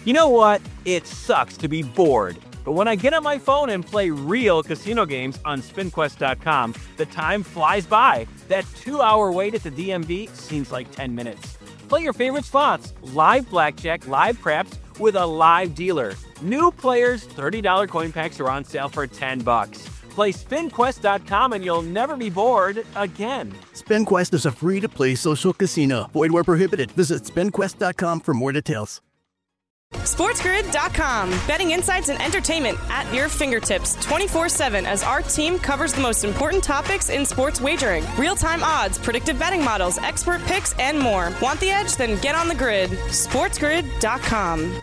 You know what? It sucks to be bored. But when I get on my phone and play real casino games on SpinQuest.com, the time flies by. That 2-hour wait at the DMV seems like 10 minutes. Play your favorite slots, live blackjack, live craps, with a live dealer. New players, $30 coin packs are on sale for $10. Play SpinQuest.com and you'll never be bored again. SpinQuest is a free-to-play social casino. Void where prohibited. Visit SpinQuest.com for more details. SportsGrid.com. Betting insights and entertainment at your fingertips 24/7 as our team covers the most important topics in sports wagering. Real-time odds, predictive betting models, expert picks, and more. Want the edge? Then get on the grid. SportsGrid.com.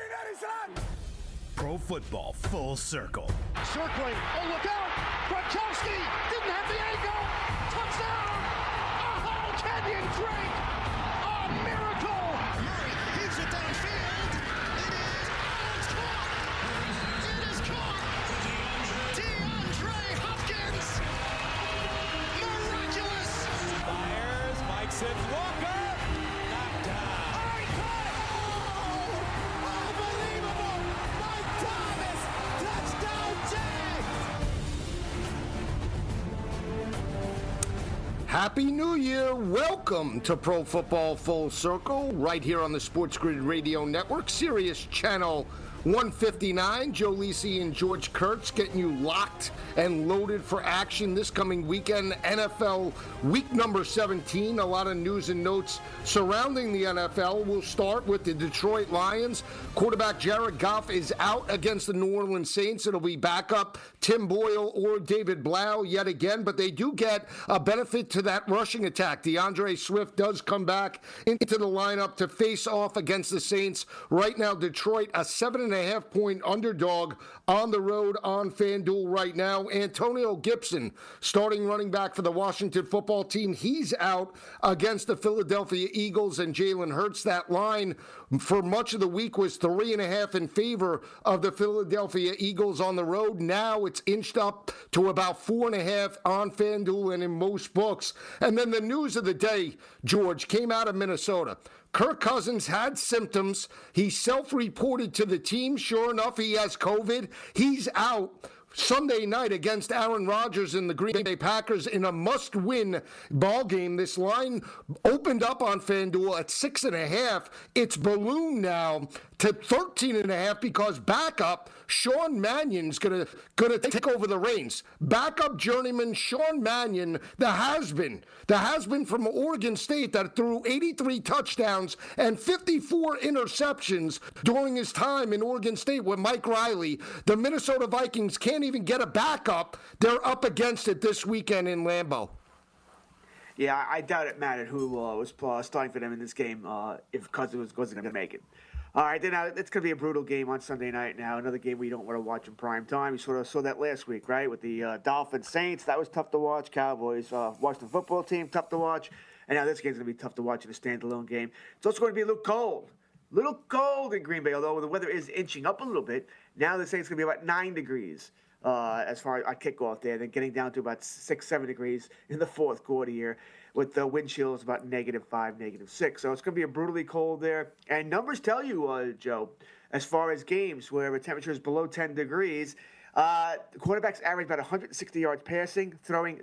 Pro Football Full Circle. Circling. Oh, look out. Gronkowski didn't have the angle. Touchdown. Oh, Kenyon Drake. A miracle. Murray heaves it downfield. It is caught. DeAndre Hopkins. Miraculous. Fires. Mike Sims. Walker. Knocked down. Unbelievable. Mike Thomas. Touchdown, Jay. Happy New Year. Welcome to Pro Football Full Circle, right here on the Sports Grid Radio Network, Sirius Channel 159. Joe Lisi and George Kurtz getting you locked and loaded for action this coming weekend. NFL week number 17. A lot of news and notes surrounding the NFL. We'll start with the Detroit Lions. Quarterback Jared Goff is out against the New Orleans Saints. It'll be backup Tim Boyle or David Blau yet again, but they do get a benefit to that rushing attack. DeAndre Swift does come back into the lineup to face off against the Saints. Right now, Detroit, a 7.5-point underdog on the road on FanDuel right now. Antonio Gibson, starting running back for the Washington football team, he's out against the Philadelphia Eagles and Jalen Hurts. That line for much of the week was 3.5 in favor of the Philadelphia Eagles on the road. Now it's inched up to about 4.5 on FanDuel and in most books. And then the news of the day, George, came out of Minnesota. Kirk Cousins had symptoms. He self-reported to the team. Sure enough, he has COVID. He's out Sunday night against Aaron Rodgers and the Green Bay Packers in a must-win ball game. This line opened up on FanDuel at 6.5. It's ballooned now to 13.5 because backup Sean Mannion's gonna take over the reins. Backup journeyman Sean Mannion, the has-been from Oregon State that threw 83 touchdowns and 54 interceptions during his time in Oregon State with Mike Riley. The Minnesota Vikings can't even get a backup. They're up against it this weekend in Lambeau. Yeah, I doubt it mattered who was starting for them in this game if Cousins wasn't going to make it. All right, then it's going to be a brutal game on Sunday night now. Another game we don't want to watch in prime time. You sort of saw that last week, right, with the Dolphins Saints. That was tough to watch. Cowboys, Washington football team, tough to watch. And now this game's going to be tough to watch in a standalone game. It's also going to be a little cold. Little cold in Green Bay, although the weather is inching up a little bit. Now they say it's going to be about 9 degrees as far as our kickoff there, then getting down to about 6, 7 degrees in the fourth quarter here, with the wind chills about -5, -6. So it's going to be a brutally cold there. And numbers tell you, Joe, as far as games where the temperature is below 10 degrees, the quarterbacks average about 160 yards passing, throwing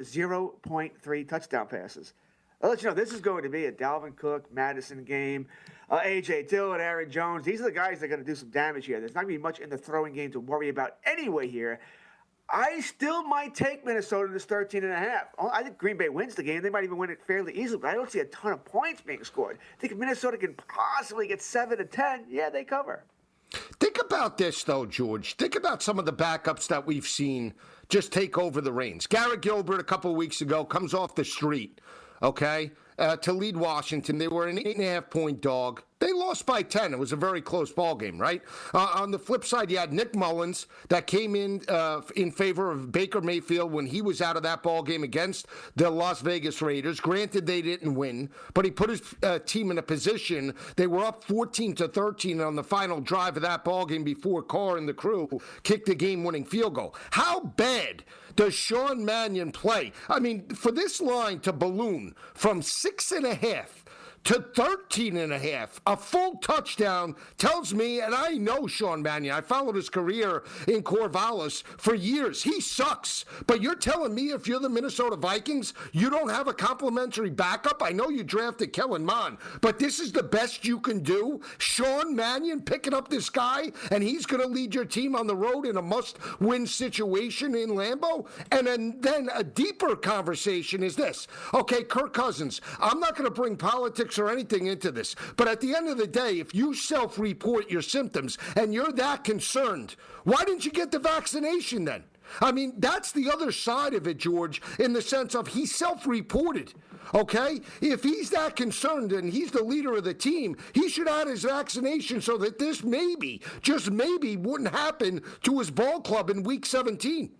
0.3 touchdown passes. I'll let you know, this is going to be a Dalvin Cook, Madison game. A.J. Dillon, Aaron Jones, these are the guys that are going to do some damage here. There's not going to be much in the throwing game to worry about anyway here. I still might take Minnesota to 13.5. I think Green Bay wins the game. They might even win it fairly easily, but I don't see a ton of points being scored. I think if Minnesota can possibly get 7 to 10, yeah, they cover. Think about this, though, George. Think about some of the backups that we've seen just take over the reins. Garrett Gilbert a couple of weeks ago comes off the street, okay, to lead Washington. They were an 8.5-point dog. They lost by 10. It was a very close ball game, right? On the flip side, you had Nick Mullins that came in favor of Baker Mayfield when he was out of that ball game against the Las Vegas Raiders. Granted, they didn't win, but he put his team in a position. They were up 14-13 on the final drive of that ball game before Carr and the crew kicked the game-winning field goal. How bad does Sean Mannion play? I mean, for this line to balloon from 6.5 to 13.5. A full touchdown tells me, and I know Sean Mannion. I followed his career in Corvallis for years. He sucks. But you're telling me if you're the Minnesota Vikings, you don't have a complimentary backup? I know you drafted Kellen Mond, but this is the best you can do? Sean Mannion picking up this guy, and he's going to lead your team on the road in a must-win situation in Lambeau? And then a deeper conversation is this. Okay, Kirk Cousins, I'm not going to bring politics or anything into this, but at the end of the day, if you self-report your symptoms and you're that concerned, why didn't you get the vaccination then? I mean, that's the other side of it, George, in the sense of he self-reported. Okay? If he's that concerned and he's the leader of the team, he should add his vaccination so that this maybe, just maybe, wouldn't happen to his ball club in Week 17.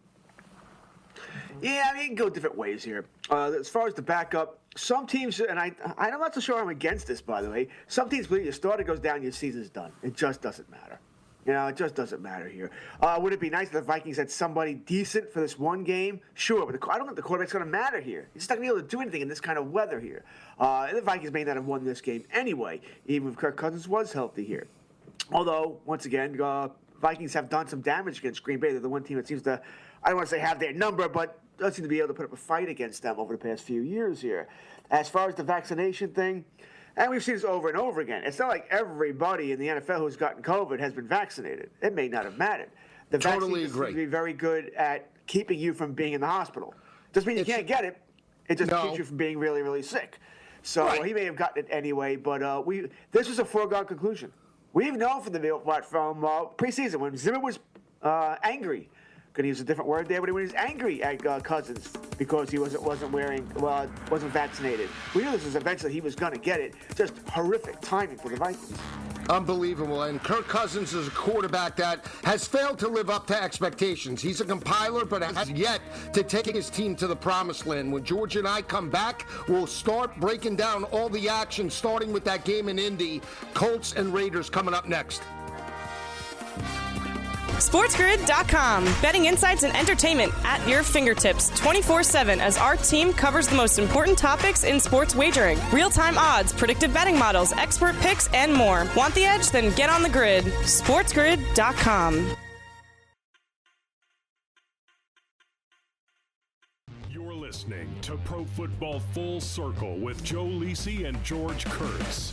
Yeah, I mean, you can go different ways here. As far as the backup, some teams, and I'm not so sure I'm against this, by the way, some teams believe your starter goes down, your season's done. It just doesn't matter. You know, it just doesn't matter here. Would it be nice if the Vikings had somebody decent for this one game? Sure, but I don't think the quarterback's going to matter here. He's not going to be able to do anything in this kind of weather here. The Vikings may not have won this game anyway, even if Kirk Cousins was healthy here. Although, once again, Vikings have done some damage against Green Bay. They're the one team that seems to, I don't want to say have their number, but does seem to be able to put up a fight against them over the past few years here. As far as the vaccination thing, and we've seen this over and over again. It's not like everybody in the NFL who's gotten COVID has been vaccinated. It may not have mattered. The Totally vaccine agree. seems to be very good at keeping you from being in the hospital. Doesn't mean you can't get it. It just keeps you from being really, really sick. So he may have gotten it anyway, but this was a foregone conclusion. We've known from preseason when Zimmer was angry. Going to use a different word there, but when he was angry at Cousins because he wasn't vaccinated. We knew this was eventually he was going to get it. Just horrific timing for the Vikings. Unbelievable. And Kirk Cousins is a quarterback that has failed to live up to expectations. He's a compiler, but has yet to take his team to the promised land. When George and I come back, we'll start breaking down all the action, starting with that game in Indy. Colts and Raiders coming up next. SportsGrid.com. Betting insights and entertainment at your fingertips 24/7 as our team covers the most important topics in sports wagering. Real-time odds, predictive betting models, expert picks, and more. Want the edge? Then get on the grid. SportsGrid.com. You're listening to Pro Football Full Circle with Joe Lisi and George Kurtz.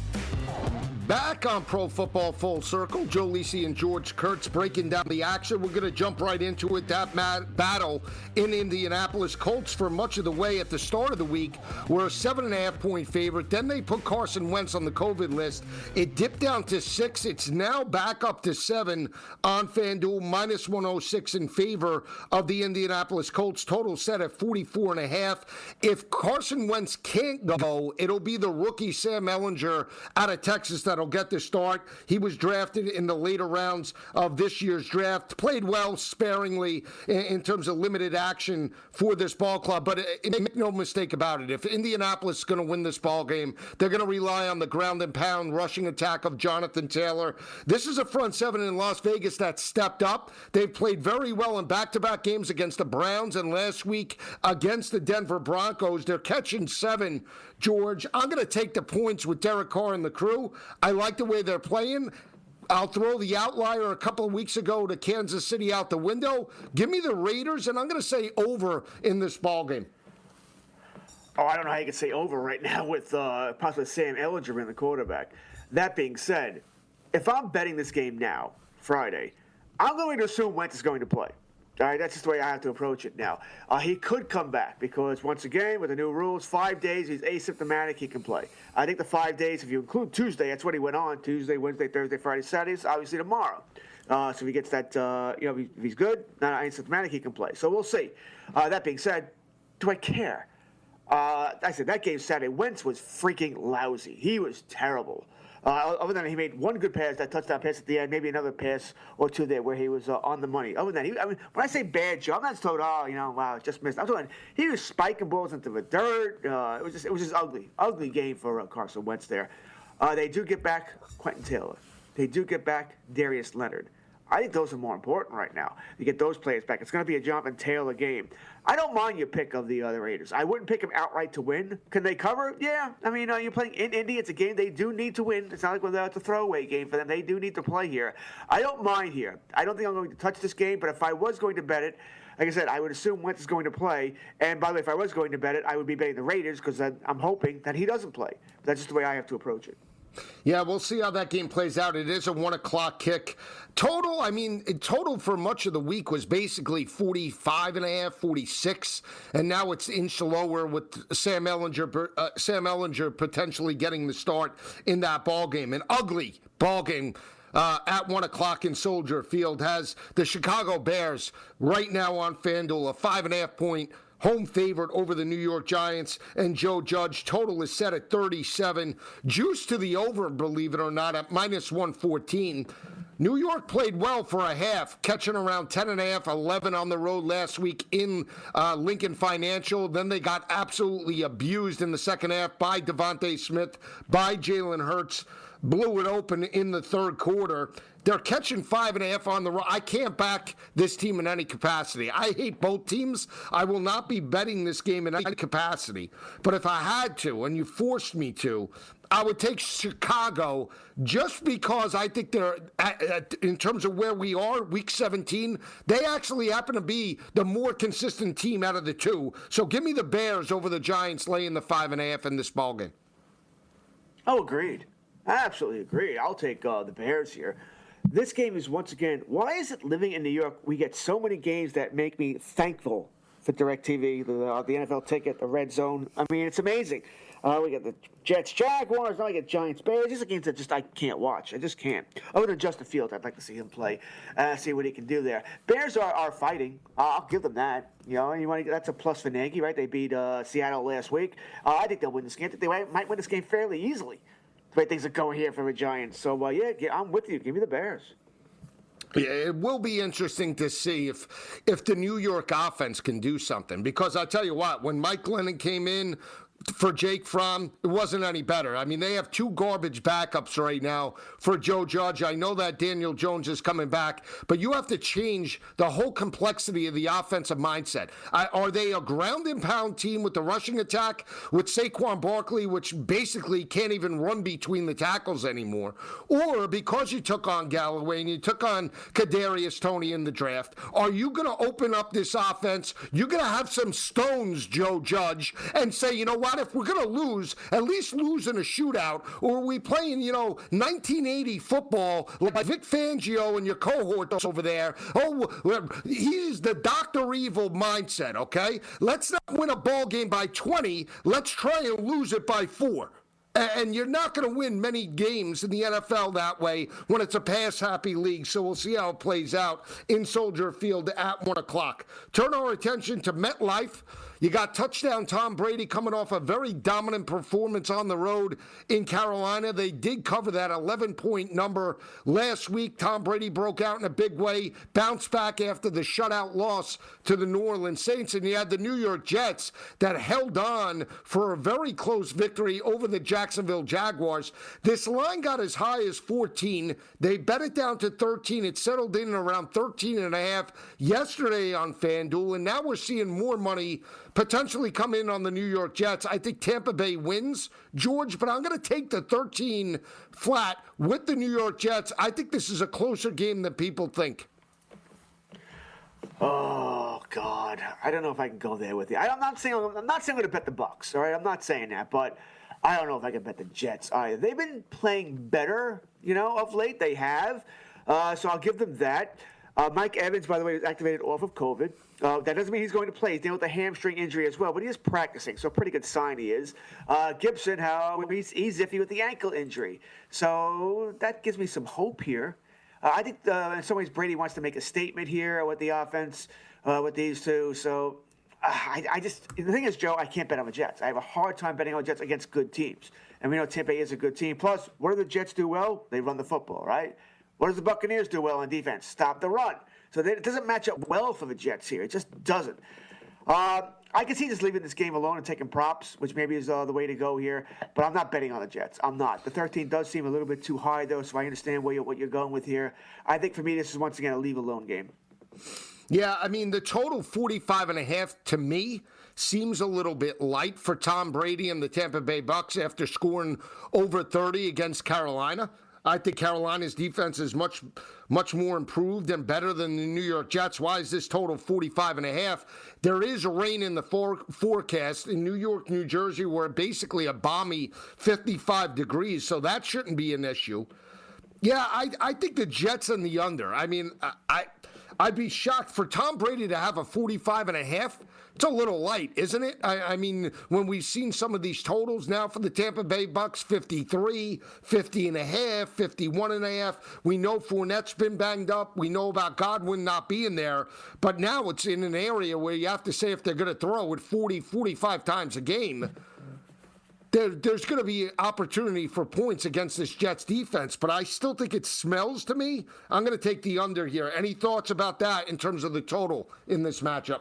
Back on Pro Football Full Circle, Joe Lisi and George Kurtz breaking down the action. We're going to jump right into it. That battle in Indianapolis. Colts for much of the way at the start of the week were a 7.5-point favorite. Then they put Carson Wentz on the COVID list. It dipped down to 6. It's now back up to 7 on FanDuel, minus 106 in favor of the Indianapolis Colts. Total set at 44.5. If Carson Wentz can't go, it'll be the rookie Sam Ehlinger out of Texas that'll get the start. He was drafted in the later rounds of this year's draft. Played well sparingly in terms of limited action for this ball club. But make no mistake about it. If Indianapolis is going to win this ball game, they're going to rely on the ground and pound rushing attack of Jonathan Taylor. This is a front seven in Las Vegas that stepped up. They've played very well in back-to-back games against the Browns and last week against the Denver Broncos. They're catching 7. George, I'm going to take the points with Derek Carr and the crew. I like the way they're playing. I'll throw the outlier a couple of weeks ago to Kansas City out the window. Give me the Raiders, and I'm going to say over in this ballgame. Oh, I don't know how you can say over right now with possibly Sam Ehlinger being the quarterback. That being said, if I'm betting this game now, Friday, I'm going to assume Wentz is going to play. All right, that's just the way I have to approach it now. He could come back because, once again, with the new rules, 5 days, he's asymptomatic, he can play. I think the 5 days, if you include Tuesday, that's what he went on, Tuesday, Wednesday, Thursday, Friday, Saturday, obviously tomorrow. So if he gets that, if he's good, not asymptomatic, he can play. So we'll see. That being said, do I care? I said that game Saturday, Wentz was freaking lousy. He was terrible. Other than he made one good pass, that touchdown pass at the end, maybe another pass or two there where he was on the money. Other than that, when I say bad, Joe, I'm not told, wow, just missed. I'm talking, he was spiking balls into the dirt. It was just ugly game for Carson Wentz there. They do get back Quentin Taylor. They do get back Darius Leonard. I think those are more important right now. You get those players back. It's going to be a Jonathan Taylor game. I don't mind your pick of the Raiders. I wouldn't pick them outright to win. Can they cover? Yeah. I mean, you're playing in Indy. It's a game they do need to win. It's not like it's a throwaway game for them. They do need to play here. I don't mind here. I don't think I'm going to touch this game, but if I was going to bet it, like I said, I would assume Wentz is going to play. And by the way, if I was going to bet it, I would be betting the Raiders because I'm hoping that he doesn't play. But that's just the way I have to approach it. Yeah, we'll see how that game plays out. It is a 1 o'clock kick. Total for much of the week was basically 45.5, 46, and now it's inched lower with Sam Ehlinger potentially getting the start in that ball game. An ugly ball game. At 1 o'clock in Soldier Field has the Chicago Bears right now on FanDuel, a 5.5-point home favorite over the New York Giants and Joe Judge. Total is set at 37. Juice to the over, believe it or not, at minus 114. New York played well for a half, catching around 10.5, 11 on the road last week in Lincoln Financial. Then they got absolutely abused in the second half by Devontae Smith, by Jalen Hurts. Blew it open in the third quarter. They're catching 5.5 on the road. I can't back this team in any capacity. I hate both teams. I will not be betting this game in any capacity. But if I had to, and you forced me to, I would take Chicago just because I think they're, in terms of where we are, week 17, they actually happen to be the more consistent team out of the two. So give me the Bears over the Giants laying the 5.5 in this ballgame. Oh, agreed. I absolutely agree. I'll take the Bears here. This game is, once again, why is it living in New York? We get so many games that make me thankful for DirecTV, the NFL ticket, the Red Zone. I mean, it's amazing. We get the Jets, Jaguars, now we get Giants, Bears. These are games that I can't watch. I just can't. Other than Justin Fields, I'd like to see him play, see what he can do there. Bears are fighting. I'll give them that. You know, that's a plus for Nagy, right? They beat Seattle last week. I think they'll win this game. I think they might win this game fairly easily. The way things are going here for the Giants. So, yeah, I'm with you. Give me the Bears. Yeah, it will be interesting to see if the New York offense can do something. Because I tell you what, when Mike Glennon came in for Jake Fromm, it wasn't any better. I mean, they have two garbage backups right now for Joe Judge. I know that Daniel Jones is coming back, but you have to change the whole complexity of the offensive mindset. Are they a ground and pound team with the rushing attack with Saquon Barkley, which basically can't even run between the tackles anymore? Or because you took on Galloway and you took on Kadarius Toney in the draft, are you going to open up this offense? You're going to have some stones, Joe Judge, and say, you know what? If we're going to lose, at least lose in a shootout, or are we playing, 1980 football like Vic Fangio and your cohorts over there? Oh, he's the Dr. Evil mindset, okay? Let's not win a ball game by 20. Let's try and lose it by 4. And you're not going to win many games in the NFL that way when it's a pass-happy league. So we'll see how it plays out in Soldier Field at 1 o'clock. Turn our attention to MetLife. You got touchdown Tom Brady coming off a very dominant performance on the road in Carolina. They did cover that 11-point number last week. Tom Brady broke out in a big way, bounced back after the shutout loss to the New Orleans Saints. And you had the New York Jets that held on for a very close victory over the Jacksonville Jaguars. This line got as high as 14. They bet it down to 13. It settled in around 13.5 yesterday on FanDuel. And now we're seeing more money potentially come in on the New York Jets. I think Tampa Bay wins, George, but I'm going to take the 13 flat with the New York Jets. I think this is a closer game than people think. Oh, God. I don't know if I can go there with you. I'm not saying I'm going to bet the Bucs, all right? I'm not saying that, but I don't know if I can bet the Jets either. They've been playing better, of late. They have. So I'll give them that. Mike Evans, by the way, was activated off of COVID. That doesn't mean he's going to play. He's dealing with a hamstring injury as well, but he is practicing, so a pretty good sign he is. Gibson, he's iffy with the ankle injury. So that gives me some hope here. I think in some ways Brady wants to make a statement here with the offense, with these two. So the thing is, Joe, I can't bet on the Jets. I have a hard time betting on the Jets against good teams. And we know Tampa Bay is a good team. Plus, what do the Jets do well? They run the football, right? What does the Buccaneers do well on defense? Stop the run. So it doesn't match up well for the Jets here. It just doesn't. I can see just leaving this game alone and taking props, which maybe is the way to go here. But I'm not betting on the Jets. I'm not. The 13 does seem a little bit too high, though, so I understand what you're going with here. I think for me, this is once again a leave alone game. Yeah, I mean, the total 45.5 to me seems a little bit light for Tom Brady and the Tampa Bay Bucks after scoring over 30 against Carolina. I think Carolina's defense is much more improved and better than the New York Jets. Why is this total 45.5? There is rain in the forecast in New York, New Jersey, where basically a balmy 55 degrees, so that shouldn't be an issue. Yeah, I think the Jets and the under. I mean, I'd be shocked for Tom Brady to have a 45.5. It's a little light, isn't it? I mean, when we've seen some of these totals now for the Tampa Bay Bucks, 53, 50.5, 51.5. We know Fournette's been banged up. We know about Godwin not being there. But now it's in an area where you have to say if they're going to throw it 40, 45 times a game, there's going to be opportunity for points against this Jets defense. But I still think it smells to me. I'm going to take the under here. Any thoughts about that in terms of the total in this matchup?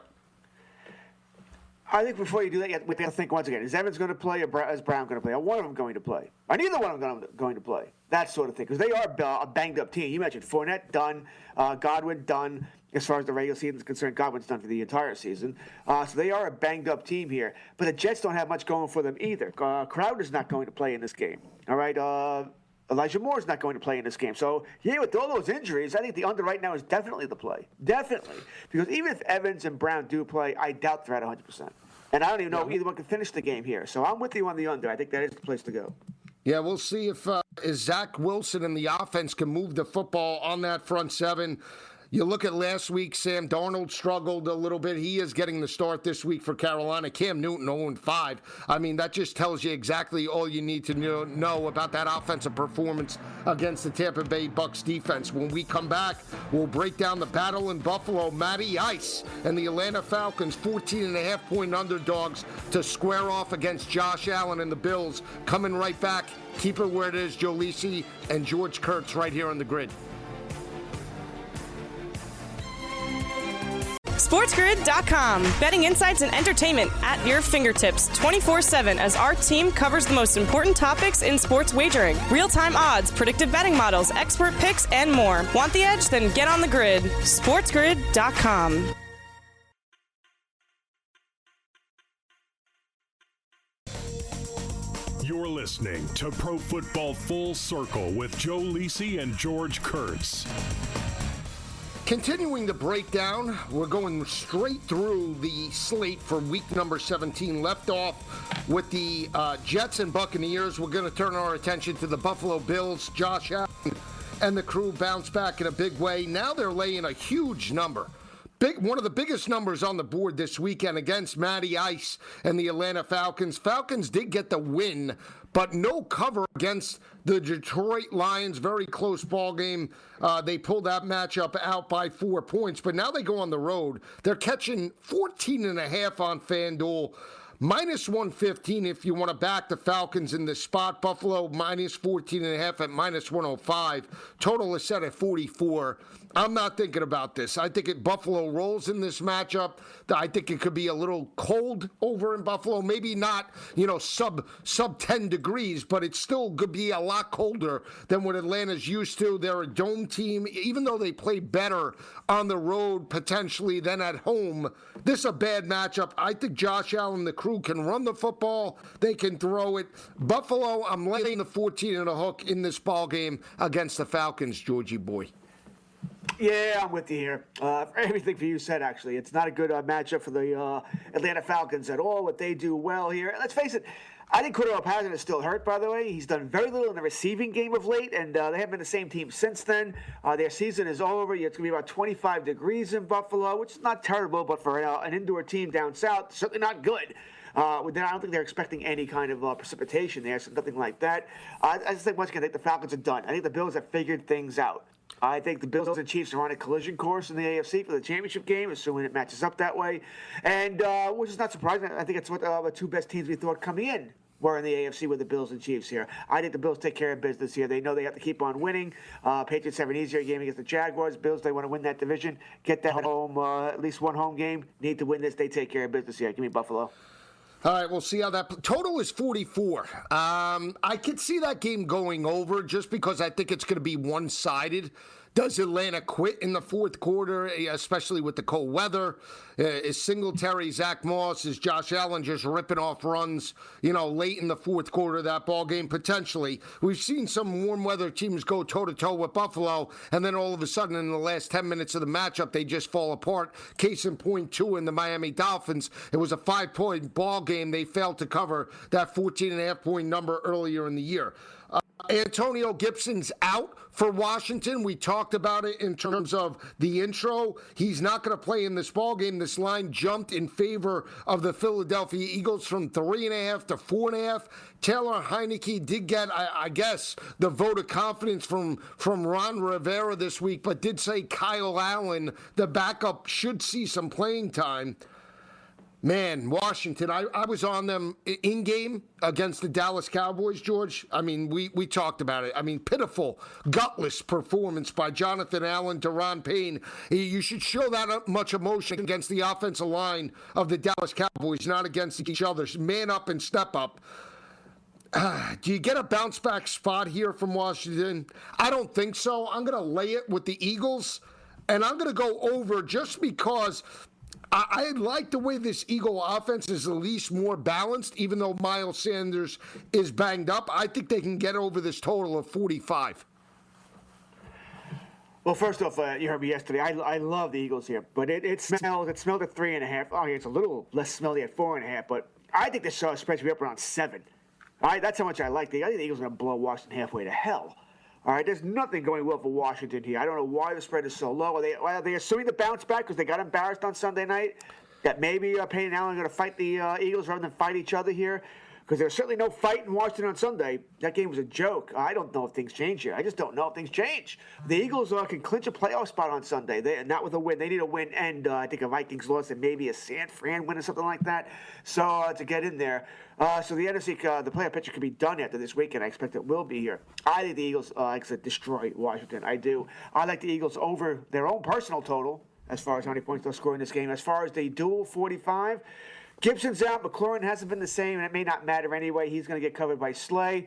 I think before you do that, we have to think once again, is Evans going to play or is Brown going to play? Are one of them going to play? Are neither one of them going to play? That sort of thing. Because they are a banged-up team. You mentioned Fournette done, Godwin done. As far as the regular season is concerned, Godwin's done for the entire season. So they are a banged-up team here. But the Jets don't have much going for them either. Crowder's not going to play in this game. All right? Elijah Moore's not going to play in this game. So, yeah, with all those injuries, I think the under right now is definitely the play. Definitely. Because even if Evans and Brown do play, I doubt they're at 100%. And I don't even know if either one can finish the game here. So I'm with you on the under. I think that is the place to go. Yeah, we'll see if Zach Wilson and the offense can move the football on that front seven. You look at last week, Sam Darnold struggled a little bit. He is getting the start this week for Carolina. Cam Newton 0-5. I mean, that just tells you exactly all you need to know about that offensive performance against the Tampa Bay Bucks defense. When we come back, we'll break down the battle in Buffalo. Matty Ice and the Atlanta Falcons, 14.5-point underdogs to square off against Josh Allen and the Bills. Coming right back. Keep it where it is. Joe Lisi and George Kurtz right here on the grid. SportsGrid.com. Betting insights and entertainment at your fingertips 24/7 as our team covers the most important topics in sports wagering. Real-time odds, predictive betting models, expert picks, and more. Want the edge? Then get on the grid. SportsGrid.com. You're listening to Pro Football Full Circle with Joe Lisi and George Kurtz. Continuing the breakdown, we're going straight through the slate for week number 17. Left off with the Jets and Buccaneers. We're going to turn our attention to the Buffalo Bills. Josh Allen and the crew bounce back in a big way. Now they're laying a huge number. One of the biggest numbers on the board this weekend against Matty Ice and the Atlanta Falcons. Falcons did get the win, but no cover against the Detroit Lions. Very close ball game. They pulled that matchup out by 4 points, but now they go on the road. They're catching 14.5 on FanDuel. Minus 115 if you want to back the Falcons in this spot. Buffalo minus 14.5 at minus 105. Total is set at 44. I'm not thinking about this. I think Buffalo rolls in this matchup. I think it could be a little cold over in Buffalo. Maybe not, sub 10 degrees, but it still could be a lot colder than what Atlanta's used to. They're a dome team. Even though they play better on the road potentially than at home, this is a bad matchup. I think Josh Allen and the crew can run the football. They can throw it. Buffalo, I'm laying the 14 and a hook in this ball game against the Falcons, Georgie boy. Yeah, I'm with you here. Everything for you said, actually. It's not a good matchup for the Atlanta Falcons at all. What they do well here. And let's face it, I think Cordero Patterson is still hurt, by the way. He's done very little in the receiving game of late, and they haven't been the same team since then. Their season is over. It's going to be about 25 degrees in Buffalo, which is not terrible, but for an indoor team down south, certainly not good. I don't think they're expecting any kind of precipitation there, so nothing like that. I just think once again, I think the Falcons are done. I think the Bills have figured things out. I think the Bills and Chiefs are on a collision course in the AFC for the championship game, assuming it matches up that way. And which is not surprising. I think it's what the two best teams we thought coming in were in the AFC with the Bills and Chiefs here. I think the Bills take care of business here. They know they have to keep on winning. Patriots have an easier game against the Jaguars. Bills, they want to win that division, get that home, at least one home game. Need to win this. They take care of business here. Give me Buffalo. All right, we'll see how that total is 44. I could see that game going over just because I think it's going to be one-sided. Does Atlanta quit in the fourth quarter, especially with the cold weather? Is Singletary, Zach Moss, is Josh Allen just ripping off runs, late in the fourth quarter of that ball game? Potentially. We've seen some warm weather teams go toe-to-toe with Buffalo, and then all of a sudden in the last 10 minutes of the matchup, they just fall apart. Case in point, too, in the Miami Dolphins. It was a 5-point ball game. They failed to cover that 14.5-point number earlier in the year. Antonio Gibson's out for Washington. We talked about it in terms of the intro. He's not going to play in this ball game. This line jumped in favor of the Philadelphia Eagles from 3.5 to 4.5. Taylor Heineke did get, I guess, the vote of confidence from Ron Rivera this week, but did say Kyle Allen, the backup, should see some playing time. Man, Washington, I was on them in-game against the Dallas Cowboys, George. I mean, we talked about it. I mean, pitiful, gutless performance by Jonathan Allen, Daron Payne. You should show that much emotion against the offensive line of the Dallas Cowboys, not against each other. Man up and step up. Do you get a bounce-back spot here from Washington? I don't think so. I'm going to lay it with the Eagles, and I'm going to go over just because I like the way this Eagle offense is at least more balanced, even though Miles Sanders is banged up. I think they can get over this total of 45. Well, first off, you heard me yesterday. I love the Eagles here, but it smelled at 3.5. Oh, yeah, it's a little less smelly at 4.5, but I think this spread should be up around 7. All right, that's how much I like I think the Eagles are going to blow Washington halfway to hell. All right, there's nothing going well for Washington here. I don't know why the spread is so low. Are they assuming the bounce back because they got embarrassed on Sunday night? That maybe Payne and Allen are going to fight the Eagles rather than fight each other here? Because there's certainly no fight in Washington on Sunday. That game was a joke. I don't know if things change here. I just don't know if things change. The Eagles can clinch a playoff spot on Sunday. Not with a win. They need a win and I think a Vikings loss and maybe a San Fran win or something like that. So to get in there. So the NFC, the playoff picture could be done after this weekend. I expect it will be here. I think the Eagles, like I said, destroy Washington. I do. I like the Eagles over their own personal total as far as how many points they'll score in this game. As far as the dual 45, Gibson's out. McLaurin hasn't been the same, and it may not matter anyway. He's going to get covered by Slay.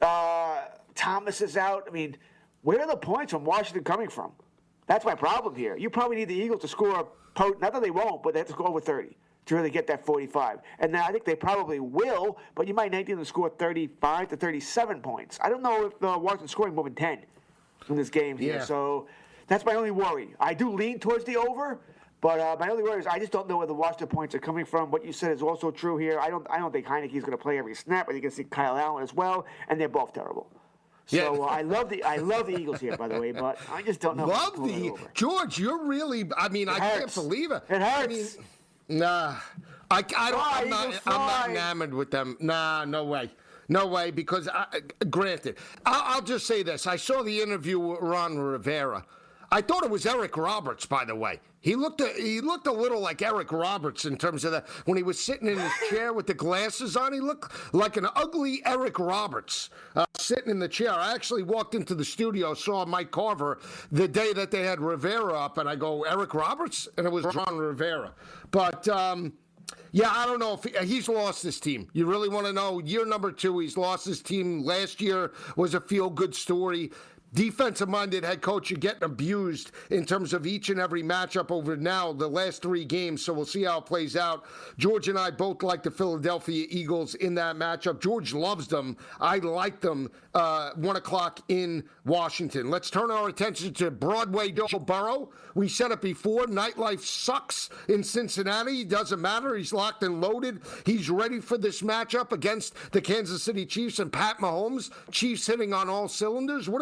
Thomas is out. I mean, where are the points from Washington coming from? That's my problem here. You probably need the Eagles to score, not that they won't, but they have to score over 30 to really get that 45. And now I think they probably will, but you might need them to score 35 to 37 points. I don't know if Washington's scoring more than 10 in this game here. So that's my only worry. I do lean towards the over. But my only worry is I just don't know where the Washington points are coming from. What you said is also true here. I don't think Heineke's going to play every snap, but you can see Kyle Allen as well, and they're both terrible. So I love the Eagles here, by the way, but I just don't know. Love the George. You're really. I mean, I can't believe it. It hurts. I mean, nah, I don't. I'm not enamored with them. Nah, no way. No way, because granted, I'll just say this. I saw the interview with Ron Rivera. I thought it was Eric Roberts, by the way. He looked a little like Eric Roberts in terms of when he was sitting in his chair with the glasses on. He looked like an ugly Eric Roberts sitting in the chair. I actually walked into the studio, saw Mike Carver the day that they had Rivera up, and I go, Eric Roberts? And it was Ron Rivera. But, yeah, I don't know if he's lost his team. You really want to know? Year number 2, he's lost his team. Last year was a feel-good story. Defensive-minded head coach, you're getting abused in terms of each and every matchup over now the last 3 games, so we'll see how it plays out. George and I both like the Philadelphia Eagles in that matchup. George loves them. I like them 1 o'clock in Washington. Let's turn our attention to Broadway Joe Burrow. We said it before, nightlife sucks in Cincinnati. It doesn't matter. He's locked and loaded. He's ready for this matchup against the Kansas City Chiefs and Pat Mahomes. Chiefs hitting on all cylinders. What have they won?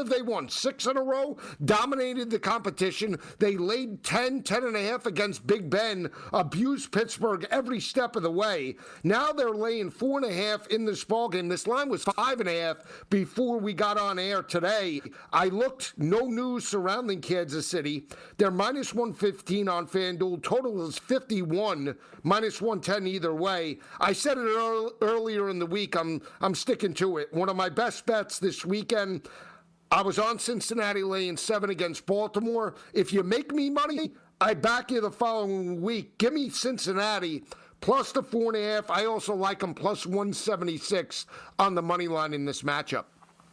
won 6 in a row, dominated the competition. They laid 10.5 against Big Ben, abused Pittsburgh every step of the way. Now they're laying 4.5 in this ballgame. This line was 5.5 before we got on air today. I looked, no news surrounding Kansas City. They're minus 115 on FanDuel. Total is 51, minus 110 either way. I said it earlier in the week. I'm sticking to it. One of my best bets this weekend, I was on Cincinnati laying 7 against Baltimore. If you make me money, I back you the following week. Give me Cincinnati plus the 4.5. I also like them plus 176 on the money line in this matchup.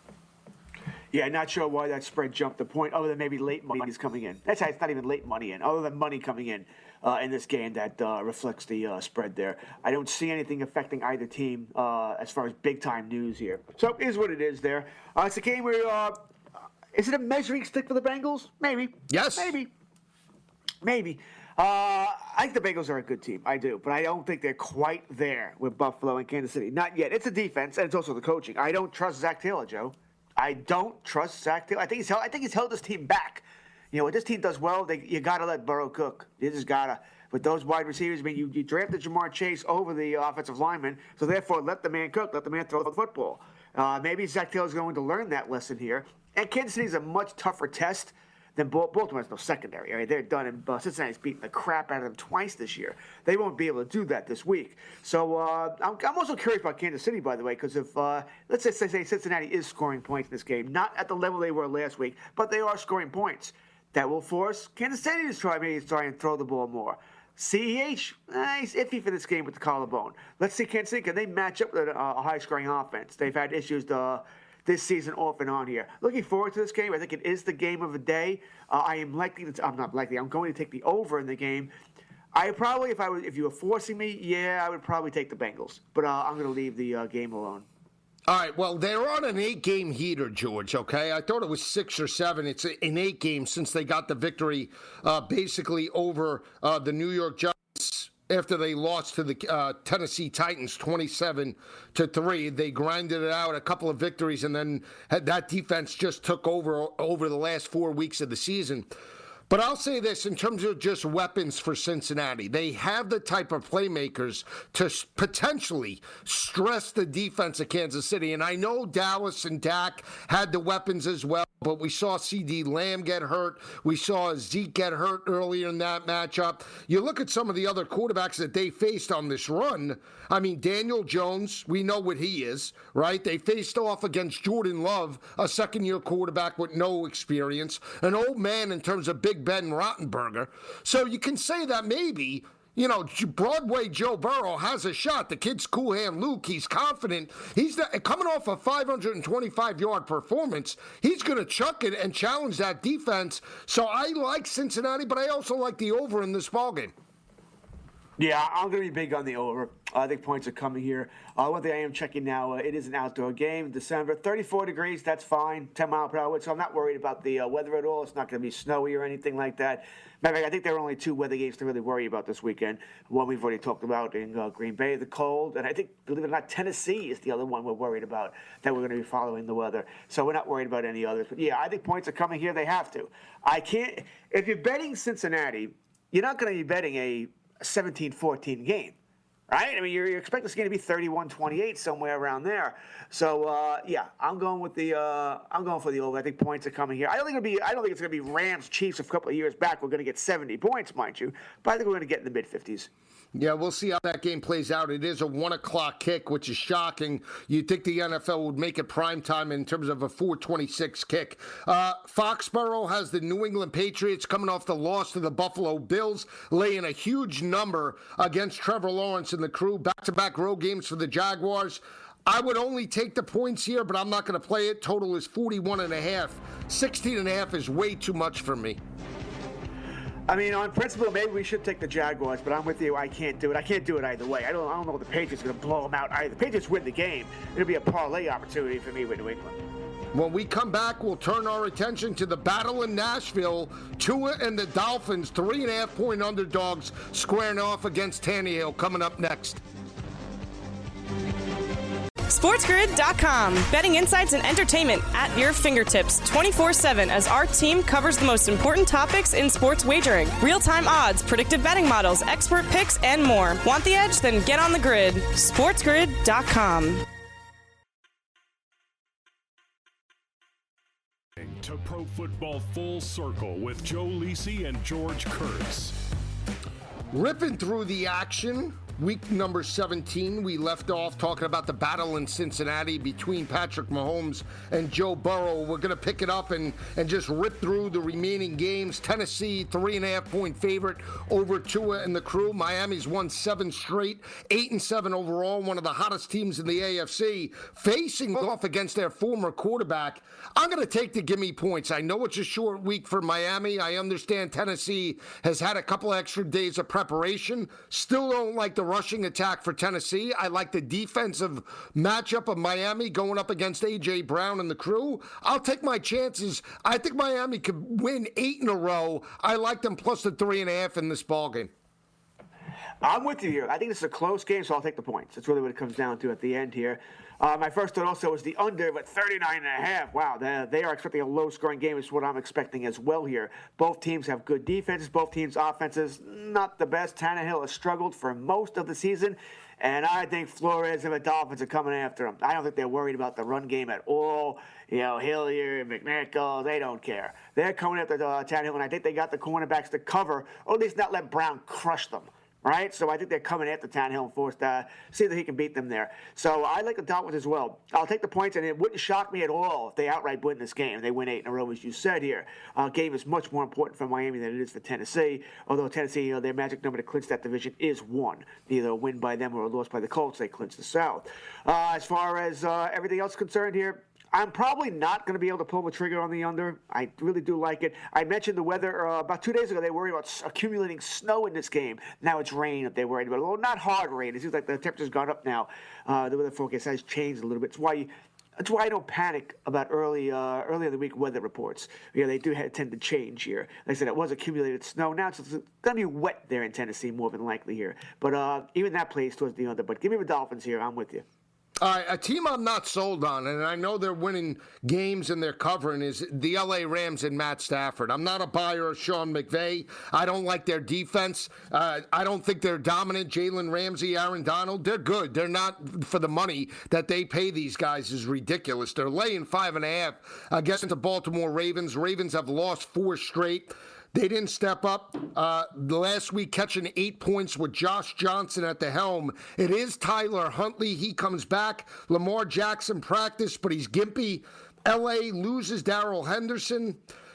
Yeah, not sure why that spread jumped a point, other than maybe late money is coming in. That's it's not even late money in, other than money coming in this game that reflects the spread there. I don't see anything affecting either team as far as big-time news here. So it is what it is there. It's a game where, is it a measuring stick for the Bengals? Maybe. Yes. Maybe. I think the Bengals are a good team. I do. But I don't think they're quite there with Buffalo and Kansas City. Not yet. It's a defense, and it's also the coaching. I don't trust Zach Taylor, Joe. I don't trust Zach Taylor. I think he's held this team back. You know, when this team does well, you got to let Burrow cook. You just got to. With those wide receivers, I mean, you drafted Jamar Chase over the offensive lineman, so therefore let the man cook, let the man throw the football. Maybe Zach Taylor's going to learn that lesson here. And Kansas City's a much tougher test than Baltimore. Has no secondary. I mean, they're done, and Cincinnati's beaten the crap out of them twice this year. They won't be able to do that this week. So I'm also curious about Kansas City, by the way, because if let's say Cincinnati is scoring points in this game, not at the level they were last week, but they are scoring points. That will force Kansas City to try and throw the ball more. CEH, he's iffy for this game with the collarbone. Let's see, Kansas City, can they match up with a high-scoring offense? They've had issues this season off and on here. Looking forward to this game. I think it is the game of the day. I'm going to take the over in the game. I probably, if you were forcing me, I would probably take the Bengals. But I'm going to leave the game alone. All right, well, they're on an 8-game heater, George, okay? I thought it was 6 or 7. It's an 8 games since they got the victory basically over the New York Giants after they lost to the Tennessee Titans 27-3. They grinded it out, a couple of victories, and then that defense just took over the last 4 weeks of the season. But I'll say this in terms of just weapons for Cincinnati. They have the type of playmakers to potentially stress the defense of Kansas City. And I know Dallas and Dak had the weapons as well, but we saw CeeDee Lamb get hurt. We saw Zeke get hurt earlier in that matchup. You look at some of the other quarterbacks that they faced on this run. I mean, Daniel Jones, we know what he is, right? They faced off against Jordan Love, a second-year quarterback with no experience, an old man in terms of Big Ben Roethlisberger. So you can say that maybe, you know, Broadway Joe Burrow has a shot. The kid's cool hand Luke. He's confident. He's coming off a 525-yard performance. He's going to chuck it and challenge that defense. So I like Cincinnati, but I also like the over in this ballgame. Yeah, I'm going to be big on the over. I think points are coming here. One thing I am checking now, it is an outdoor game. December, 34 degrees, that's fine. 10-mile-per-hour wind, so I'm not worried about the weather at all. It's not going to be snowy or anything like that. Matter of fact, I think there are only 2 weather games to really worry about this weekend. One we've already talked about in Green Bay, the cold. And I think, believe it or not, Tennessee is the other one we're worried about, that we're going to be following the weather. So we're not worried about any others. But, yeah, I think points are coming here. They have to. If you're betting Cincinnati, you're not going to be betting a 17-14 game, right? I mean, you're expecting this game to be 31-28, somewhere around there. So, I'm going for the over. I think points are coming here. I don't think it's going to be Rams Chiefs a couple of years back. We're going to get 70 points, mind you, but I think we're going to get in the mid-50s. Yeah, we'll see how that game plays out. It is a 1 o'clock kick, which is shocking. You'd think the NFL would make it prime time in terms of a 4:26 kick. Foxborough has the New England Patriots coming off the loss to the Buffalo Bills, laying a huge number against Trevor Lawrence and the crew. Back-to-back road games for the Jaguars. I would only take the points here, but I'm not going to play it. Total is 41.5. 16.5 is way too much for me. I mean, on principle, maybe we should take the Jaguars, but I'm with you. I can't do it. I can't do it either way. I don't know if the Patriots are going to blow them out either. The Patriots win the game. It'll be a parlay opportunity for me with New England. When we come back, we'll turn our attention to the battle in Nashville. Tua and the Dolphins, 3.5-point underdogs, squaring off against Tannehill, coming up next. SportsGrid.com. Betting insights and entertainment at your fingertips 24/7 as our team covers the most important topics in sports wagering. Real-time odds, predictive betting models, expert picks, and more. Want the edge? Then get on the grid. SportsGrid.com. To Pro Football Full Circle with Joe Lisi and George Kurtz. Ripping through the action, week number 17, we left off talking about the battle in Cincinnati between Patrick Mahomes and Joe Burrow. We're going to pick it up and just rip through the remaining games. Tennessee, 3.5-point favorite over Tua and the crew. Miami's won 7 straight, 8-7 overall, one of the hottest teams in the AFC, facing off against their former quarterback. I'm going to take the gimme points. I know it's a short week for Miami. I understand Tennessee has had a couple extra days of preparation. Still don't like the rushing attack for Tennessee. I like the defensive matchup of Miami going up against A.J. Brown and the crew. I'll take my chances. I think Miami could win 8 in a row. I like them plus the 3.5 in this ballgame. I'm with you here. I think this is a close game, so I'll take the points. That's really what it comes down to at the end here. My first thought also was the under, but 39.5. Wow, they are expecting a low-scoring game. Is what I'm expecting as well here. Both teams have good defenses. Both teams' offenses not the best. Tannehill has struggled for most of the season, and I think Flores and the Dolphins are coming after him. I don't think they're worried about the run game at all. You know, Hilliard, McNichol, they don't care. They're coming after Tannehill, and I think they got the cornerbacks to cover, or at least not let Brown crush them. Right? So I think they're coming after Tannehill and forced see that he can beat them there. So I like the Dolphins as well. I'll take the points, and it wouldn't shock me at all if they outright win this game. They win 8 in a row, as you said here. Game is much more important for Miami than it is for Tennessee, although Tennessee, their magic number to clinch that division is 1. Either a win by them or a loss by the Colts, they clinch the South. As far as everything else concerned here, I'm probably not going to be able to pull the trigger on the under. I really do like it. I mentioned the weather about 2 days ago. They worried about accumulating snow in this game. Now it's rain that they're worried about. Well, not hard rain. It seems like the temperature's gone up now. The weather forecast has changed a little bit. That's why I don't panic about early in the week weather reports. They do tend to change here. Like I said, it was accumulated snow. Now it's going to be wet there in Tennessee more than likely here. But even that plays towards the under. But give me the Dolphins here. I'm with you. All right, a team I'm not sold on, and I know they're winning games and they're covering, is the L.A. Rams and Matt Stafford. I'm not a buyer of Sean McVay. I don't like their defense. I don't think they're dominant. Jalen Ramsey, Aaron Donald, they're good. They're not for the money that they pay these guys is ridiculous. They're laying 5.5 against the Baltimore Ravens. Ravens have lost 4 straight. They didn't step up. The last week catching 8 points with Josh Johnson at the helm. It is Tyler Huntley. He comes back. Lamar Jackson practiced, but he's gimpy. L.A. loses Darrell Henderson.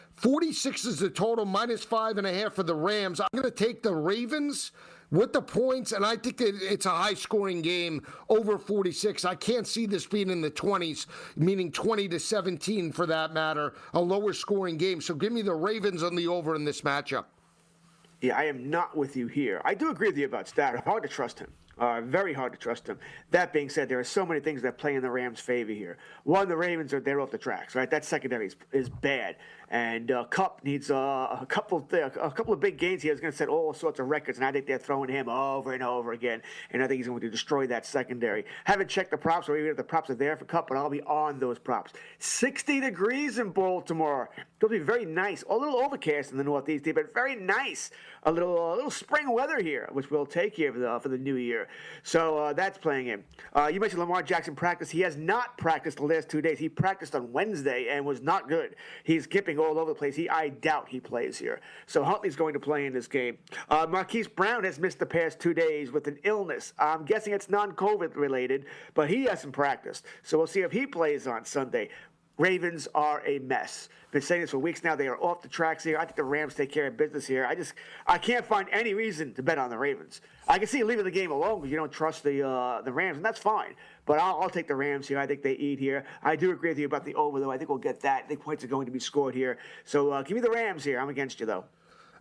46 is the total, minus 5.5 for the Rams. I'm going to take the Ravens with the points, and I think it's a high-scoring game, over 46. I can't see this being in the 20s, meaning 20-17 for that matter, a lower-scoring game. So give me the Ravens on the over in this matchup. Yeah, I am not with you here. I do agree with you about Stafford. Hard to trust him. Very hard to trust him. That being said, there are so many things that play in the Rams' favor here. One, the Ravens they're off the tracks, right? That secondary is bad, and Kupp needs a couple of big gains here. He's going to set all sorts of records, and I think they're throwing him over and over again. And I think he's going to destroy that secondary. Haven't checked the props, or even if the props are there for Kupp, but I'll be on those props. 60 degrees in Baltimore. It'll be very nice. A little overcast in the Northeast here, but very nice. A little spring weather here, which we'll take here for the new year. So that's playing in. You mentioned Lamar Jackson practice. He has not practiced the last 2 days. He practiced on Wednesday and was not good. He's skipping all over the place. I doubt he plays here. So Huntley's going to play in this game. Marquise Brown has missed the past 2 days with an illness. I'm guessing it's non-COVID related, but he hasn't practiced. So we'll see if he plays on Sunday. Ravens are a mess. Been saying this for weeks now. They are off the tracks here. I think the Rams take care of business here. I can't find any reason to bet on the Ravens. I can see you leaving the game alone because you don't trust the Rams, and that's fine. But I'll take the Rams here. I think they eat here. I do agree with you about the over, though. I think we'll get that. I think points are going to be scored here. So give me the Rams here. I'm against you, though.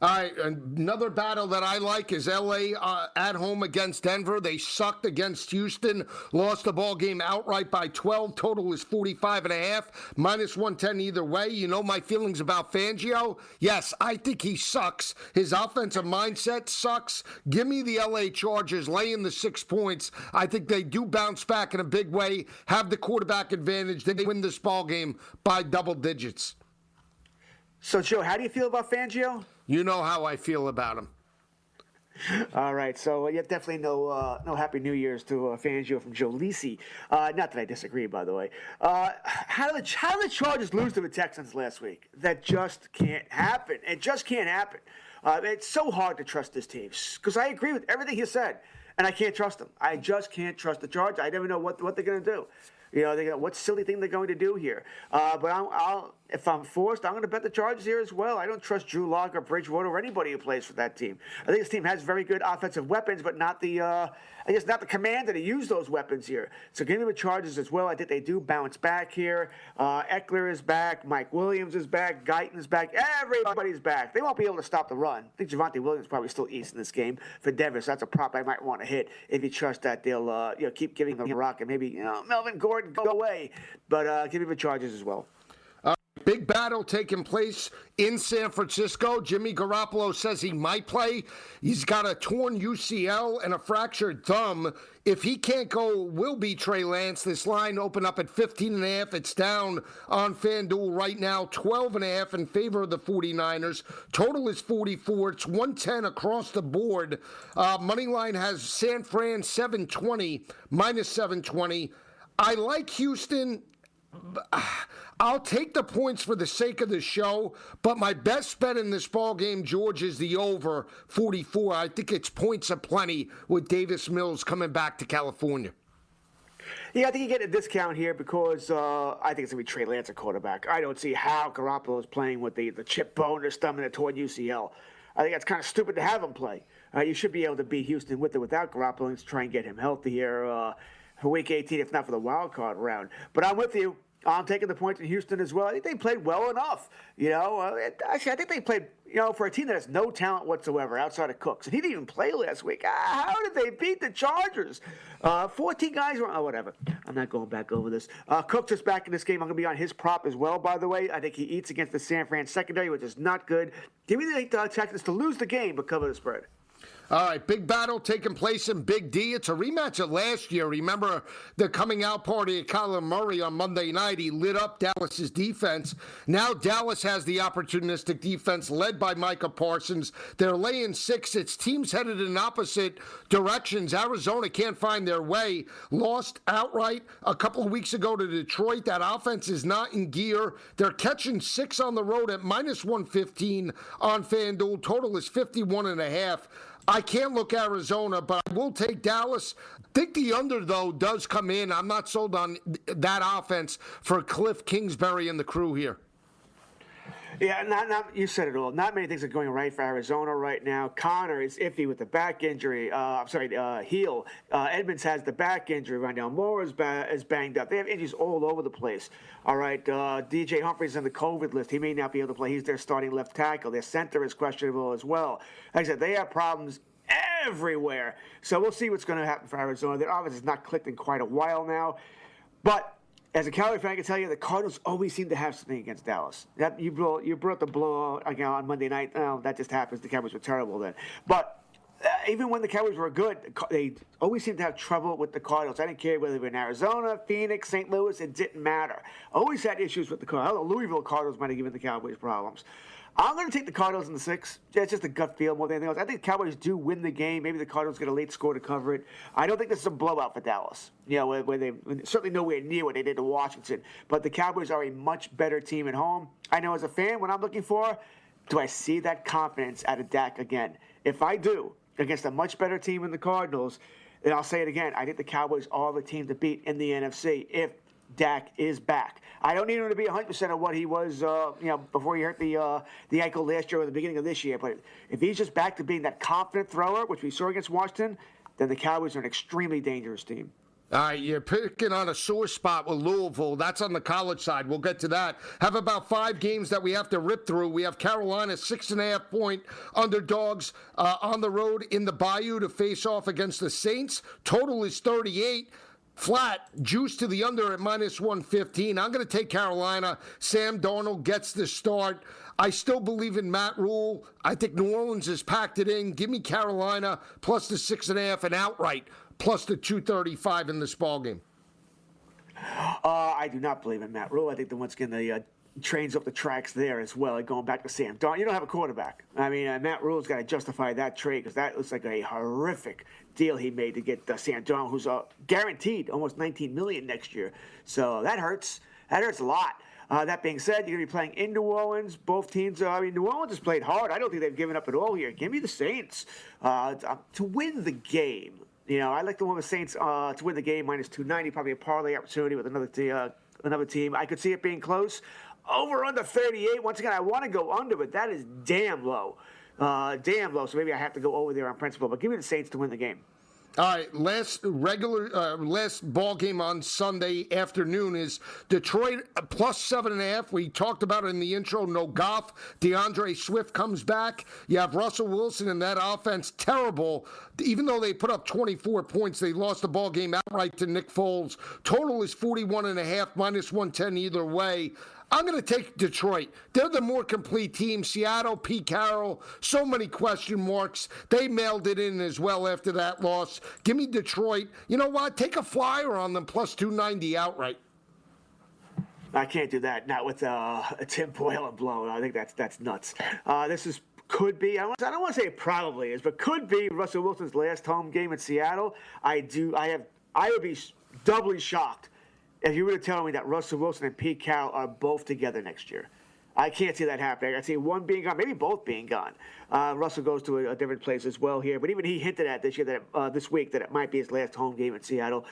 All right, another battle that I like is L.A. At home against Denver. They sucked against Houston, lost the ball game outright by 12. Total is 45.5, minus 110 either way. You know my feelings about Fangio? Yes, I think he sucks. His offensive mindset sucks. Give me the L.A. Chargers, laying the 6 points. I think they do bounce back in a big way, have the quarterback advantage. They win this ball game by double digits. So, Joe, how do you feel about Fangio? You know how I feel about him. All right, so yeah, definitely no Happy New Year's to Fangio from Joe Lisi. Not that I disagree, by the way. How did the Chargers lose to the Texans last week? That just can't happen. It just can't happen. It's so hard to trust this team because I agree with everything he said, and I can't trust them. I just can't trust the Chargers. I never know what they're going to do. You know, what silly thing they're going to do here. But if I'm forced, I'm going to bet the Chargers here as well. I don't trust Drew Lock or Bridgewater or anybody who plays for that team. I think this team has very good offensive weapons, but not the commander to use those weapons here. So give me the Chargers as well. I think they do bounce back here. Eckler is back. Mike Williams is back. Guyton is back. Everybody's back. They won't be able to stop the run. I think Javonte Williams probably still eats in this game for Denver, so that's a prop I might want to hit if you trust that they'll keep giving them a rock and maybe Melvin Gordon go away. But give me the Chargers as well. Big battle taking place in San Francisco. Jimmy Garoppolo says he might play. He's got a torn UCL and a fractured thumb. If he can't go, will be Trey Lance. This line opened up at 15.5. It's down on FanDuel right now, 12.5 in favor of the 49ers. Total is 44. It's 110 across the board. Money line has San Fran 720, minus 720. I like Houston. I'll take the points for the sake of the show, but my best bet in this ball game, George, is the over 44. I think it's points aplenty with Davis Mills coming back to California. Yeah, I think you get a discount here because I think it's going to be Trey Lance at quarterback. I don't see how Garoppolo is playing with the chip bone in his stomach and the torn UCL. I think that's kind of stupid to have him play. You should be able to beat Houston with or without Garoppolo and try and get him healthy here for Week 18, if not for the wild card round. But I'm with you. I'm taking the points in Houston as well. I think they played well enough. Actually, I think they played, for a team that has no talent whatsoever outside of Cooks. And he didn't even play last week. How did they beat the Chargers? 14 guys were, whatever. I'm not going back over this. Cooks is back in this game. I'm going to be on his prop as well, by the way. I think he eats against the San Fran secondary, which is not good. Give me the Texans to lose the game, but cover the spread. All right, big battle taking place in Big D. It's a rematch of last year. Remember the coming out party of Kyler Murray on Monday night? He lit up Dallas's defense. Now Dallas has the opportunistic defense led by Micah Parsons. They're laying 6. It's teams headed in opposite directions. Arizona can't find their way. Lost outright a couple of weeks ago to Detroit. That offense is not in gear. They're catching 6 on the road at minus 115 on FanDuel. Total is 51.5. I can't look Arizona, but I will take Dallas. I think the under, though, does come in. I'm not sold on that offense for Cliff Kingsbury and the crew here. Yeah, you said it all. Not many things are going right for Arizona right now. Connor is iffy with the back injury. Heel. Edmonds has the back injury. Rondale Moore is banged up. They have injuries all over the place. All right, DJ Humphries on the COVID list. He may not be able to play. He's their starting left tackle. Their center is questionable as well. Like I said, they have problems everywhere. So we'll see what's going to happen for Arizona. Their offense has not clicked in quite a while now. But as a Cowboy fan, I can tell you the Cardinals always seem to have something against Dallas. That you brought the blow on Monday night. Oh, that just happens. The Cowboys were terrible then. But even when the Cowboys were good, they always seem to have trouble with the Cardinals. I didn't care whether they were in Arizona, Phoenix, St. Louis. It didn't matter. Always had issues with the Cardinals. The Louisville Cardinals might have given the Cowboys problems. I'm going to take the Cardinals in the 6. It's just a gut feel more than anything else. I think the Cowboys do win the game. Maybe the Cardinals get a late score to cover it. I don't think this is a blowout for Dallas. Where they certainly nowhere near what they did to Washington. But the Cowboys are a much better team at home. I know as a fan, what I'm looking for, do I see that confidence out of Dak again? If I do, against a much better team in the Cardinals, then I'll say it again. I think the Cowboys are the team to beat in the NFC if Dak is back. I don't need him to be 100% of what he was, before he hurt the ankle last year or the beginning of this year. But if he's just back to being that confident thrower, which we saw against Washington, then the Cowboys are an extremely dangerous team. All right, you're picking on a sore spot with Louisville. That's on the college side. We'll get to that. Have about 5 games that we have to rip through. We have Carolina 6.5-point underdogs on the road in the Bayou to face off against the Saints. Total is 38. Flat, juice to the under at -115. I'm going to take Carolina. Sam Darnold gets the start. I still believe in Matt Rule. I think New Orleans has packed it in. Give me Carolina plus the 6.5 and outright plus the 235 in this ballgame. I do not believe in Matt Rule. I think that once again the trains up the tracks there as well. Like going back to Sam Darnold, you don't have a quarterback. I mean, Matt Rule's got to justify that trade because that looks like a horrific deal he made to get Sam Darnold, who's guaranteed almost $19 million next year. So that hurts. That hurts a lot. That being said, you're going to be playing in New Orleans. Both teams, New Orleans has played hard. I don't think they've given up at all here. Give me the Saints to win the game. You know, I like the one with Saints to win the game -290, probably a parlay opportunity with another team. I could see it being close. Over under 38. Once again, I want to go under, but that is damn low. So maybe I have to go over there on principle. But give me the Saints to win the game. All right, last ball game on Sunday afternoon is Detroit plus 7.5. We talked about it in the intro. No Goff. DeAndre Swift comes back. You have Russell Wilson in that offense. Terrible. Even though they put up 24 points, they lost the ball game outright to Nick Foles. Total is 41.5, -110 either way. I'm going to take Detroit. They're the more complete team. Seattle, Pete Carroll, so many question marks. They mailed it in as well after that loss. Give me Detroit. You know what? Take a flyer on them plus 290 outright. I can't do that. Not with a Tim Boyle and blow. I think that's nuts. Could be. I don't want to say it probably is, but could be Russell Wilson's last home game in Seattle. I would be doubly shocked if you were to tell me that Russell Wilson and Pete Carroll are both together next year. I can't see that happening. I see one being gone, maybe both being gone. Russell goes to a different place as well here, but even he hinted at this week that it might be his last home game in Seattle.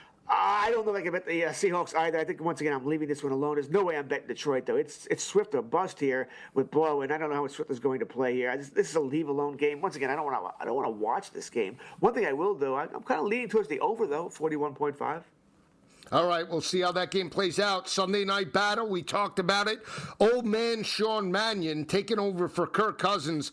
I don't know if I can bet the Seahawks either. I think, once again, I'm leaving this one alone. There's no way I'm betting Detroit, though. It's Swift or bust here with Blow, and I don't know how Swift is going to play here. This is a leave-alone game. Once again, I don't want to watch this game. One thing I will do, I'm kind of leaning towards the over, though, 41.5. All right, we'll see how that game plays out. Sunday night battle, we talked about it. Old man Sean Mannion taking over for Kirk Cousins.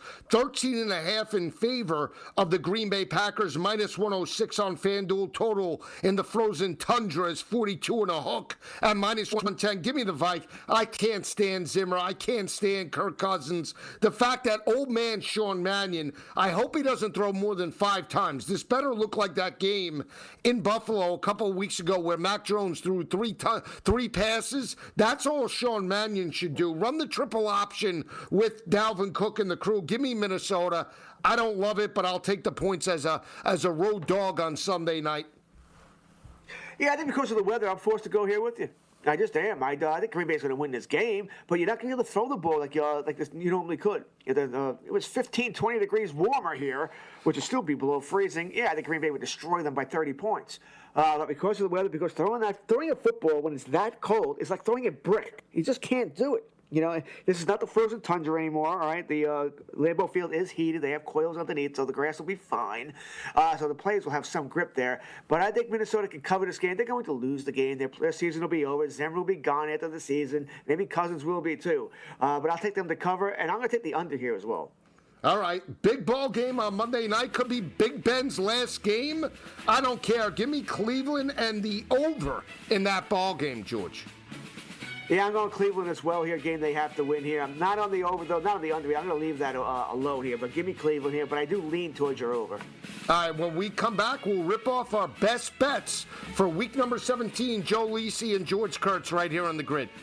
13.5 in favor of the Green Bay Packers, -106 on FanDuel. Total in the frozen tundra is 42 and a hook at -110. Give me the Vikes. I can't stand Zimmer. I can't stand Kirk Cousins. The fact that old man Sean Mannion, I hope he doesn't throw more than 5 times. This better look like that game in Buffalo a couple of weeks ago where Mac Jones threw 3 passes. That's all Sean Mannion should do. Run the triple option with Dalvin Cook and the crew. Give me Minnesota. I don't love it, but I'll take the points as a road dog on Sunday night. Yeah, I think because of the weather, I'm forced to go here with you. I just am. I think Green Bay's going to win this game, but you're not going to be able to throw the ball like you normally could. It was 15, 20 degrees warmer here, which would still be below freezing. Yeah, I think Green Bay would destroy them by 30 points. But because of the weather, because throwing a football when it's that cold is like throwing a brick. You just can't do it. You know, this is not the frozen tundra anymore, all right? The Lambeau Field is heated. They have coils underneath, so the grass will be fine. So the players will have some grip there. But I think Minnesota can cover this game. They're going to lose the game. Their season will be over. Zimmer will be gone after the season. Maybe Cousins will be too. But I'll take them to cover, and I'm going to take the under here as well. All right, big ball game on Monday night. Could be Big Ben's last game. I don't care. Give me Cleveland and the over in that ball game, George. Yeah, I'm going Cleveland as well here. Game they have to win here. I'm not on the over, though. Not on the under. I'm going to leave that alone here. But give me Cleveland here. But I do lean towards your over. All right, when we come back, we'll rip off our best bets for week number 17. Joe Lisi and George Kurtz right here on the grid.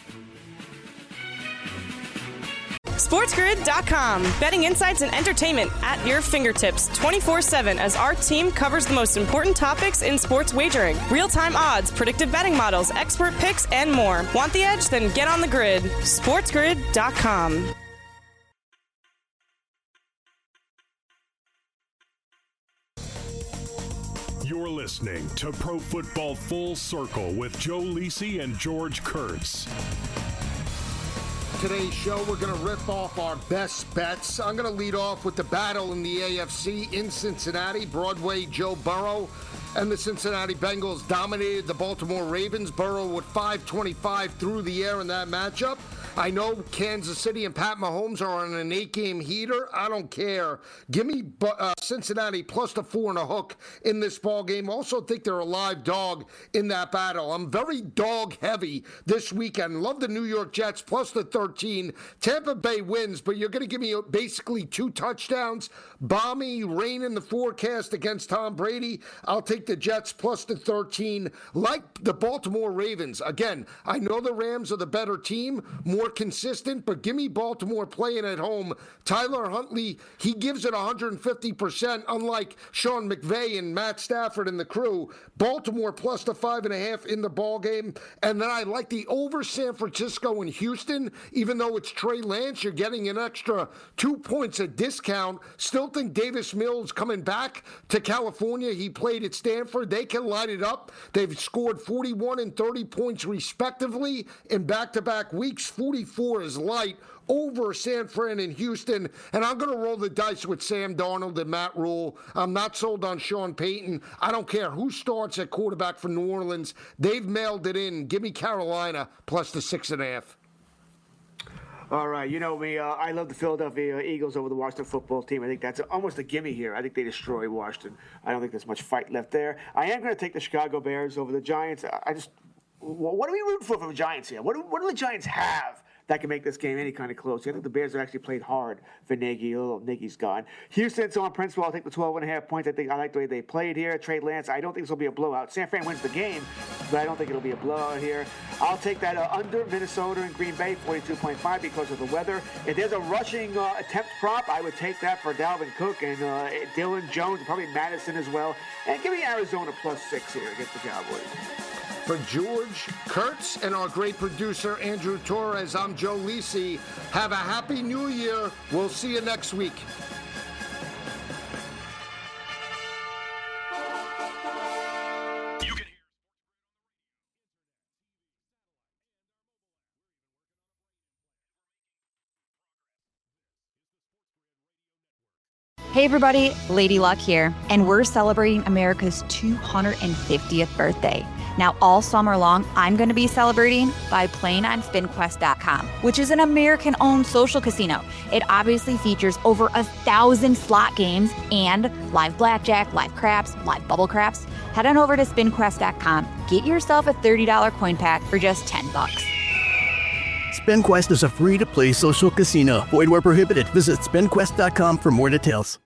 SportsGrid.com. Betting insights and entertainment at your fingertips 24/7 as our team covers the most important topics in sports wagering. Real-time odds, predictive betting models, expert picks, and more. Want the edge? Then get on the grid. SportsGrid.com. You're listening to Pro Football Full Circle with Joe Lisi and George Kurtz. Today's show, we're going to rip off our best bets. I'm going to lead off with the battle in the AFC in Cincinnati. Broadway Joe Burrow and the Cincinnati Bengals dominated the Baltimore Ravens. Burrow with 525 through the air in that matchup. I know Kansas City and Pat Mahomes are on an 8-game heater. I don't care. Give me Cincinnati plus the 4.5 in this ball game. Also think they're a live dog in that battle. I'm very dog heavy this weekend. Love the New York Jets plus the 13. Tampa Bay wins, but you're going to give me basically 2 touchdowns. Balmy rain in the forecast against Tom Brady. I'll take the Jets plus the 13. Like the Baltimore Ravens. Again, I know the Rams are the better team, more consistent, but give me Baltimore playing at home. Tyler Huntley, he gives it 150%, unlike Sean McVay and Matt Stafford and the crew. Baltimore plus the 5.5 in the ball game. And then I like the over San Francisco and Houston. Even though it's Trey Lance, you're getting an extra 2 points a discount. Still think Davis Mills coming back to California. He played at Stanford. They can light it up. They've scored 41 and 30 points respectively in back-to-back weeks. 44 is light over San Fran and Houston. And I'm going to roll the dice with Sam Darnold and Matt Rule. I'm not sold on Sean Payton. I don't care who starts at quarterback for New Orleans. They've mailed it in. Give me Carolina plus the 6.5. All right, you know me. I love the Philadelphia Eagles over the Washington football team. I think that's almost a gimme here. I think they destroy Washington. I don't think there's much fight left there. I am going to take the Chicago Bears over the Giants. What are we rooting for the Giants here? What do the Giants have that can make this game any kind of close? I think the Bears have actually played hard for Nagy. Nagy's gone. Houston, so on principle, I'll take the 12.5 points. I like the way they played here. Trey Lance, I don't think this will be a blowout. San Fran wins the game, but I don't think it'll be a blowout here. I'll take that under Minnesota and Green Bay, 42.5 because of the weather. If there's a rushing attempt prop, I would take that for Dalvin Cook and Dylan Jones, and probably Madison as well. And give me Arizona plus 6 here against the Cowboys. For George Kurtz and our great producer, Andrew Torres, I'm Joe Lisi. Have a happy new year. We'll see you next week. Hey everybody, Lady Luck here, and we're celebrating America's 250th birthday. Now all summer long, I'm going to be celebrating by playing on SpinQuest.com, which is an American-owned social casino. It obviously features over 1,000 slot games and live blackjack, live craps, live bubble craps. Head on over to SpinQuest.com, get yourself a $30 coin pack for just $10. SpinQuest is a free-to-play social casino. Void where prohibited. Visit SpinQuest.com for more details.